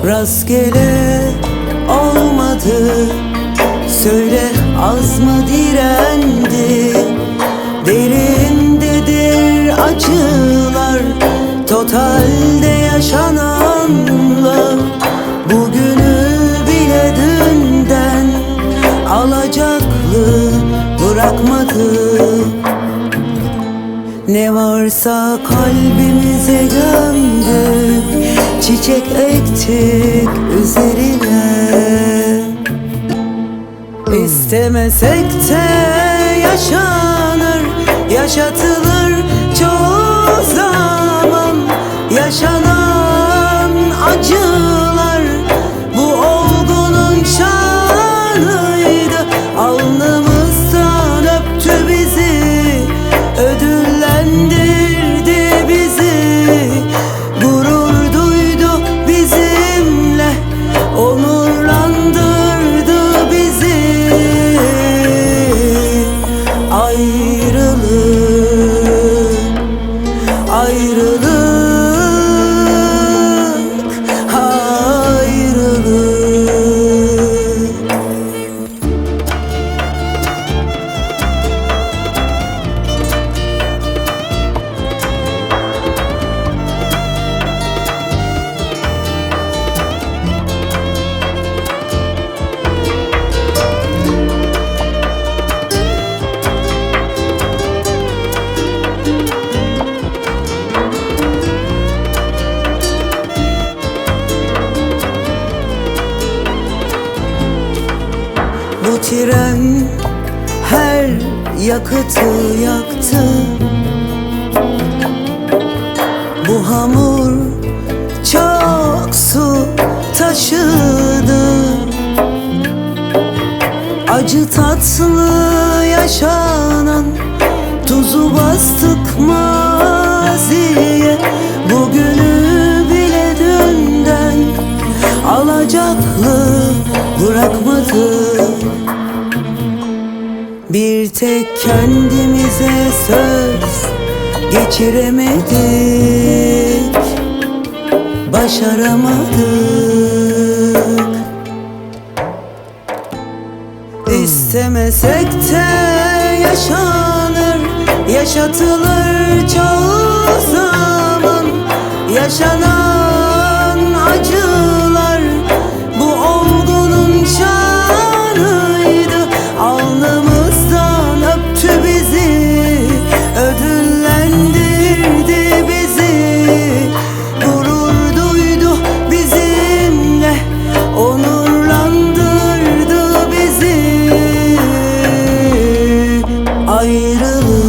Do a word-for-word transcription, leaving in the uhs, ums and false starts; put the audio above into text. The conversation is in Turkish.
rastgele olmadı. Söyle, az mı direndi? Derindedir acılar, totalde yaşananlar. Bugünü bile dünden alacaklı bırakmadı. Ne varsa kalbimize gömdük, çiçek ektik üzerine. İstemesek de yaşanır, yaşatılır çoğu zaman. Yaşanan acılar bu olgunun şanıydı. Alnımızdan öptü bizi, ödüllendirdi bizi. Gurur duydu bizimle, onurlandırdı bizi. Ayrılık, ayrılık, ayrılık. Bu tren her yakıtı yaktı. Bu hamur çok su taşıdı. Acı tatlı yaşanan tuzu bastık maziye. Bugünü bile dünden alacaklı bırakmadı. Bir tek kendimize söz geçiremedik, başaramadık. İstemesek de yaşanır, yaşatılır çoğu zaman. Yaşanan acılar bu olgunun şanıydı. Alnımızdan öptü bizi, ödüllendirdi bizi. Gurur duydu bizimle, onurlandırdı bizi. Ayrılık,